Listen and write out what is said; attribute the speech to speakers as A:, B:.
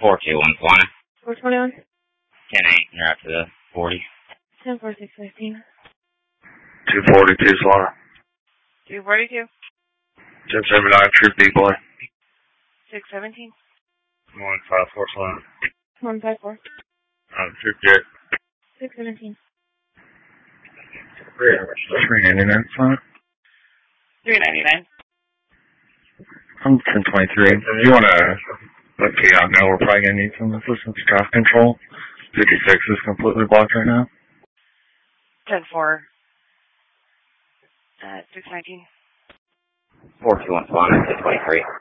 A: 421 Swana.
B: 421.
A: 10-8, you're out to the 40.
B: 10-4-6-15.
C: 242 Swana.
B: 242.
C: 1079 Troop D boy.
B: 617.
C: 154 Swana.
B: 154.
C: Troop Jet.
B: 617.
C: 399 Swana.
B: 399.
C: I'm 1023. If you want to let Chaos know, we're probably going to need some assistance to traffic control. 56 is completely blocked right now.
B: 10-4. 619.
A: 421 Swana, 1023.